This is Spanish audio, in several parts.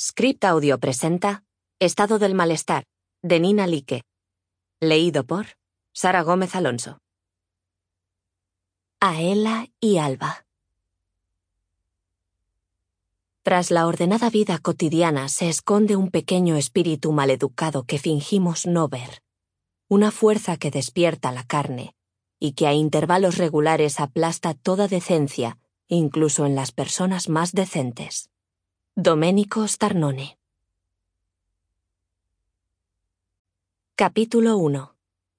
Script Audio presenta Estado del malestar, de Nina Like. Leído por Sara Gómez Alonso. Aela y Alba. Tras la ordenada vida cotidiana se esconde un pequeño espíritu maleducado que fingimos no ver. Una fuerza que despierta la carne y que a intervalos regulares aplasta toda decencia, incluso en las personas más decentes. Domenico Starnone. Capítulo 1.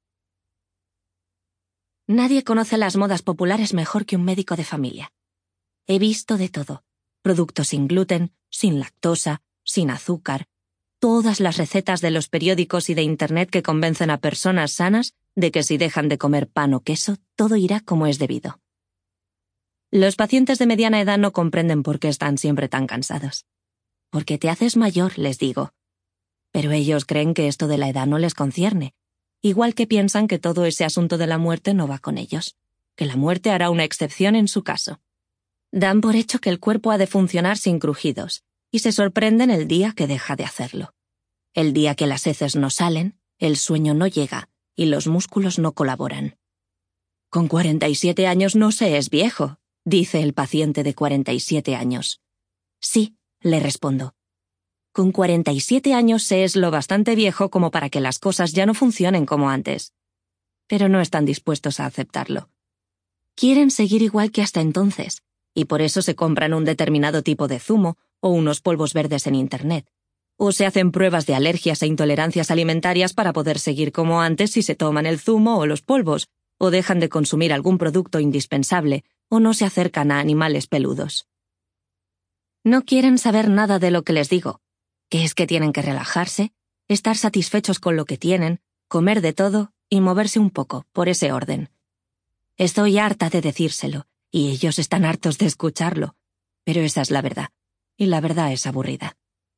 Nadie conoce las modas populares mejor que un médico de familia. He visto de todo. Productos sin gluten, sin lactosa, sin azúcar. Todas las recetas de los periódicos y de Internet que convencen a personas sanas de que si dejan de comer pan o queso, todo irá como es debido. Los pacientes de mediana edad no comprenden por qué están siempre tan cansados. Porque te haces mayor, les digo. Pero ellos creen que esto de la edad no les concierne, igual que piensan que todo ese asunto de la muerte no va con ellos, que la muerte hará una excepción en su caso. Dan por hecho que el cuerpo ha de funcionar sin crujidos, y se sorprenden el día que deja de hacerlo. El día que las heces no salen, el sueño no llega, y los músculos no colaboran. Con 47 años no se es viejo, dice el paciente de 47 años. Sí, le respondo. Con 47 años se es lo bastante viejo como para que las cosas ya no funcionen como antes. Pero no están dispuestos a aceptarlo. Quieren seguir igual que hasta entonces, y por eso se compran un determinado tipo de zumo o unos polvos verdes en Internet. O se hacen pruebas de alergias e intolerancias alimentarias para poder seguir como antes si se toman el zumo o los polvos, o dejan de consumir algún producto indispensable, o no se acercan a animales peludos. No quieren saber nada de lo que les digo, que es que tienen que relajarse, estar satisfechos con lo que tienen, comer de todo y moverse un poco, por ese orden. Estoy harta de decírselo, y ellos están hartos de escucharlo, pero esa es la verdad, y la verdad es aburrida.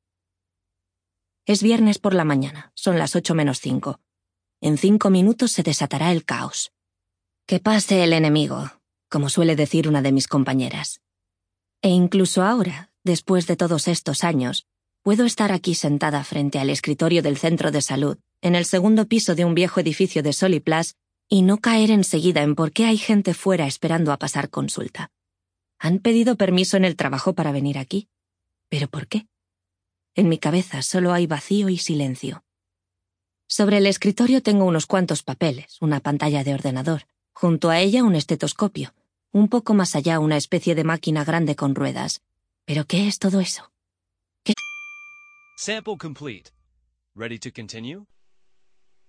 Es viernes por la mañana, son las 8:05. En 5 minutos se desatará el caos. Que pase el enemigo, como suele decir una de mis compañeras. E incluso ahora, después de todos estos años, puedo estar aquí sentada frente al escritorio del centro de salud, en el segundo piso de un viejo edificio de Soliplas, y no caer enseguida en por qué hay gente fuera esperando a pasar consulta. Han pedido permiso en el trabajo para venir aquí. ¿Pero por qué? En mi cabeza solo hay vacío y silencio. Sobre el escritorio tengo unos cuantos papeles, una pantalla de ordenador, junto a ella un estetoscopio, un poco más allá una especie de máquina grande con ruedas. ¿Pero qué es todo eso? Sample complete. Ready to continue?